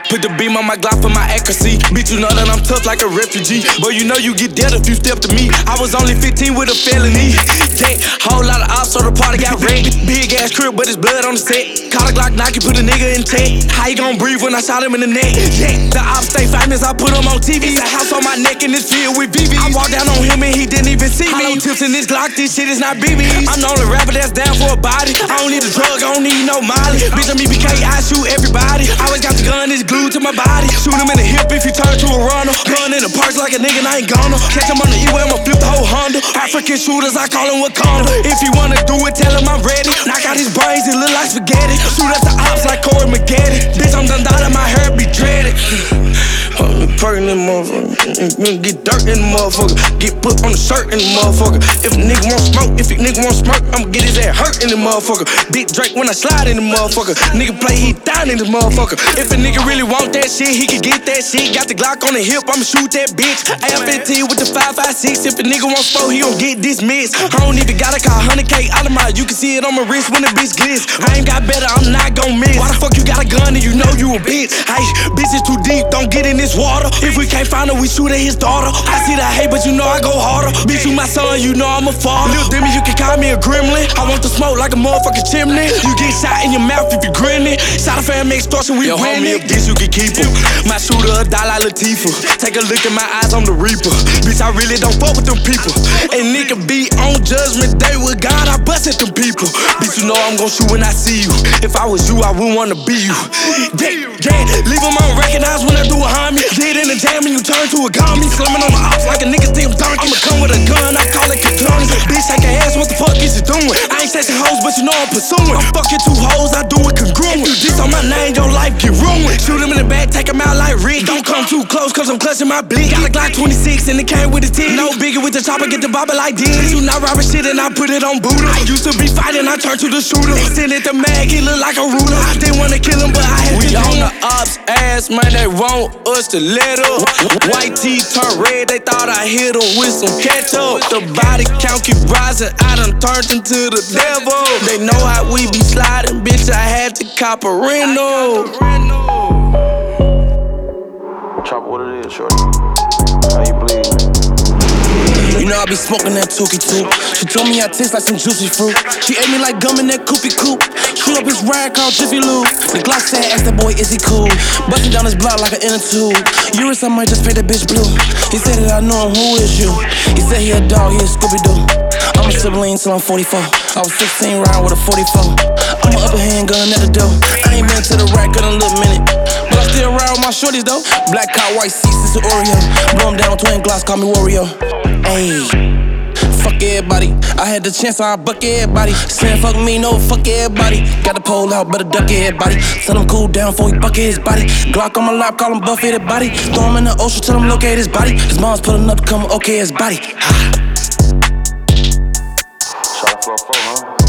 Put the beam on my Glock for my accuracy. Bitch, you know that I'm tough like a refugee. But you know you get dead if you step to me. I was only 15 with a felony. Yeah, whole lot of ops, so the party got wrecked. Big ass crib, but it's blood on the set. Caught a Glock Nike, put a nigga in tech. How you gon' breathe when I shot him in the neck? Yeah, the ops stay famous, I put him on TV. It's a house on my neck and it's filled with BBs. I walked down on him and he didn't even see me. Hollow tips in this Glock, this shit is not BBs. I'm the only rapper that's down for a body. I don't need a drug, I don't need no molly. Bitch, I'm EBK, I shoot everybody. I always got the gun, it's glued to my body. Shoot him in the hip if you turn to a runner. Gun in the parks like a nigga, and I ain't gonna catch him on the E-way, I'ma flip the whole Honda. African shooters, I call him Wakanda. If he wanna do it, tell him I'm ready. Knock out his brains, it look like spaghetti. Shoot at the ops like Corey McGetty. Bitch, I'm done dying, my hair be dreaded. Perkin' in the motherfucker. Get dirt in the motherfucker. Get put on the shirt in the motherfucker. If a nigga want smoke, if a nigga want smirk, I'ma get his ass hurt in the motherfucker. Big Drake when I slide in the motherfucker. Nigga play, he down in the motherfucker. If a nigga really want that shit, he can get that shit. Got the Glock on the hip, I'ma shoot that bitch. AR-15 with the 5.56. If a nigga want smoke, he gon' get dismissed. I don't even gotta call 100K out of my. You can see it on my wrist when the bitch glitz. I ain't got better, I'm not gon' miss. Why the fuck you got a gun and you know you a bitch? Hey, bitch is too deep, don't get in this water. If we can't find her, we shoot at his daughter. I see the hate, but you know I go harder. Bitch, you my son, you know I'm a father. Lil' Demi, you can call me a gremlin. I want the smoke like a motherfucking chimney. You get shot in your mouth if you grinning. Shot a fam extortion, we win it. Bitch, you can keep him. My shooter a dollar Latifah. Take a look at my eyes, I'm the reaper. Bitch, I really don't fuck with them people. And nigga be on judgment day with God, I bust at them people. Bitch, you know I'm gon' shoot when I see you. If I was you, I wouldn't wanna be you. Yeah, leave them unrecognized when I do a homie. Get in the jam and you turn to a gummy. Slumming on my ops like a nigga think I'm donkey. I'ma come with a gun, I call it Katoni. Bitch, take your ass, what the fuck is you doing? I ain't chasing hoes, but you know I'm pursuing. I'm fucking two hoes, I do it congruent. If you diss on my name, your life get ruined. Shoot him in the back, take him out like Rick. Don't come too close, cause I'm clutching my blick. Got a Glock 26 and it came with a 10. No bigger with the chopper, get the bobber like this. You not robbing shit and I put it on Buddha. I used to be fighting, I turned to the shooter. Send it the mag, he look like a ruler. I didn't wanna kill him, but I had to. We on the ops ass, man, they want us to let up. White teeth turn red, they thought I hit them with some ketchup. The body count keep rising, I done turned into the devil. They know how we be sliding, bitch, I had to cop a rental. Chopper, what it is, shorty? How you bleed? You know I be smoking that Tookie too. She told me I taste like some juicy fruit. She ate me like gum in that Koopy Coop. Shoot up his rag called Jiffy Lube. The Glock said, ask that boy, is he cool? Bustin' down his block like an inner tube. Urus, I might just pay that bitch blue. He said that I know him, who is you? He said he a dog, he a Scooby-Doo. I'm a sibling till I'm 44. I was 16 riding with a 44. I'm an upper hand gun at the door. I ain't been to the rack in a little minute, but I still ride with my shorties though. Black cow, white seats, it's an Oreo. Blow him down, twin glass, call me Wario. Ayy, fuck everybody. I had the chance, I buck everybody. Saying fuck me, no fuck everybody. Got the pole out, better duck everybody. Tell him cool down before he bucket his body. Glock on my lap, call him buffeted body. Throw him in the ocean, tell him locate his body. His mom's pulling up, come okay his body. Shot a 4-4, huh?